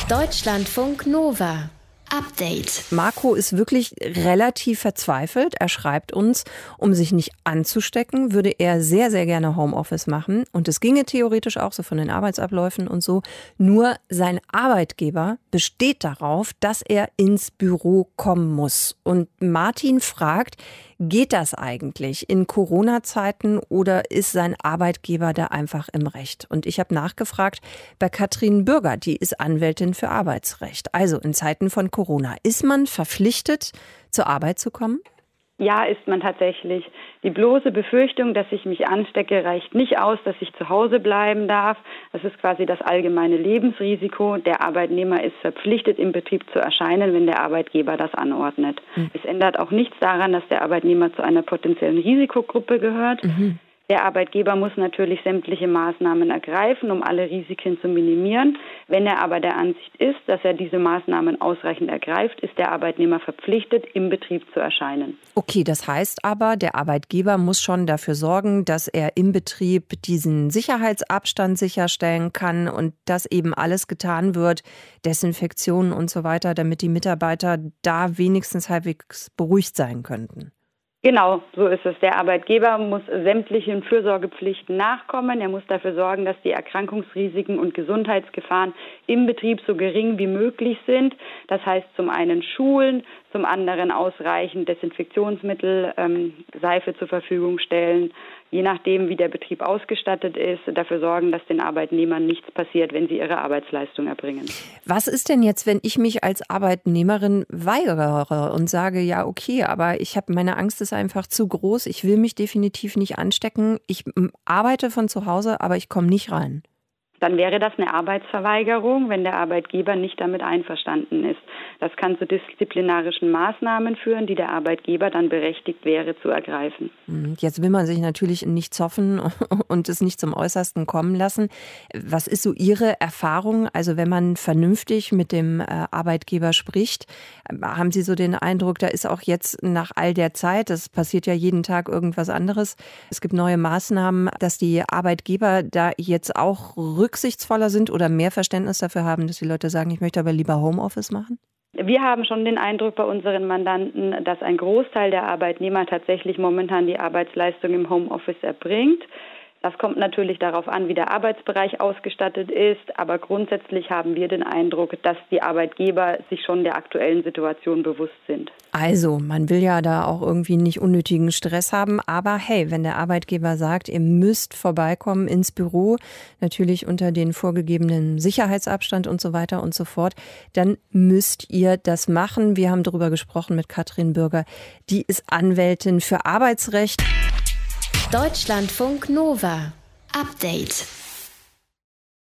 Deutschlandfunk Nova. Update. Marco ist wirklich relativ verzweifelt. Er schreibt uns, um sich nicht anzustecken, würde er sehr, sehr gerne Homeoffice machen. Und es ginge theoretisch auch so von den Arbeitsabläufen und so. Nur sein Arbeitgeber besteht darauf, dass er ins Büro kommen muss. Und Martin fragt, geht das eigentlich in Corona-Zeiten oder ist sein Arbeitgeber da einfach im Recht? Und ich habe nachgefragt bei Katrin Bürger, die ist Anwältin für Arbeitsrecht. Also in Zeiten von Corona, ist man verpflichtet, zur Arbeit zu kommen? Ja, ist man tatsächlich. Die bloße Befürchtung, dass ich mich anstecke, reicht nicht aus, dass ich zu Hause bleiben darf. Das ist quasi das allgemeine Lebensrisiko. Der Arbeitnehmer ist verpflichtet, im Betrieb zu erscheinen, wenn der Arbeitgeber das anordnet. Es ändert auch nichts daran, dass der Arbeitnehmer zu einer potenziellen Risikogruppe gehört. Der Arbeitgeber muss natürlich sämtliche Maßnahmen ergreifen, um alle Risiken zu minimieren. Wenn er aber der Ansicht ist, dass er diese Maßnahmen ausreichend ergreift, ist der Arbeitnehmer verpflichtet, im Betrieb zu erscheinen. Okay, das heißt aber, der Arbeitgeber muss schon dafür sorgen, dass er im Betrieb diesen Sicherheitsabstand sicherstellen kann und dass eben alles getan wird, Desinfektionen und so weiter, damit die Mitarbeiter da wenigstens halbwegs beruhigt sein könnten. Genau, so ist es. Der Arbeitgeber muss sämtlichen Fürsorgepflichten nachkommen. Er muss dafür sorgen, dass die Erkrankungsrisiken und Gesundheitsgefahren im Betrieb so gering wie möglich sind. Das heißt zum einen Schulen, zum anderen ausreichend Desinfektionsmittel, Seife zur Verfügung stellen, je nachdem, wie der Betrieb ausgestattet ist, dafür sorgen, dass den Arbeitnehmern nichts passiert, wenn sie ihre Arbeitsleistung erbringen. Was ist denn jetzt, wenn ich mich als Arbeitnehmerin weigere und sage, ja okay, aber meine Angst ist einfach zu groß, ich will mich definitiv nicht anstecken, ich arbeite von zu Hause, aber ich komme nicht rein? Dann wäre das eine Arbeitsverweigerung, wenn der Arbeitgeber nicht damit einverstanden ist. Das kann zu disziplinarischen Maßnahmen führen, die der Arbeitgeber dann berechtigt wäre zu ergreifen. Jetzt will man sich natürlich nicht zoffen und es nicht zum Äußersten kommen lassen. Was ist so Ihre Erfahrung? Also wenn man vernünftig mit dem Arbeitgeber spricht, haben Sie so den Eindruck, da ist auch jetzt nach all der Zeit, das passiert ja jeden Tag irgendwas anderes, es gibt neue Maßnahmen, dass die Arbeitgeber da jetzt auch rücksichtsvoller sind oder mehr Verständnis dafür haben, dass die Leute sagen, ich möchte aber lieber Homeoffice machen? Wir haben schon den Eindruck bei unseren Mandanten, dass ein Großteil der Arbeitnehmer tatsächlich momentan die Arbeitsleistung im Homeoffice erbringt. Das kommt natürlich darauf an, wie der Arbeitsbereich ausgestattet ist, aber grundsätzlich haben wir den Eindruck, dass die Arbeitgeber sich schon der aktuellen Situation bewusst sind. Also, man will ja da auch irgendwie nicht unnötigen Stress haben, aber hey, wenn der Arbeitgeber sagt, ihr müsst vorbeikommen ins Büro, natürlich unter den vorgegebenen Sicherheitsabstand und so weiter und so fort, dann müsst ihr das machen. Wir haben darüber gesprochen mit Katrin Bürger, die ist Anwältin für Arbeitsrecht. Deutschlandfunk Nova. Update.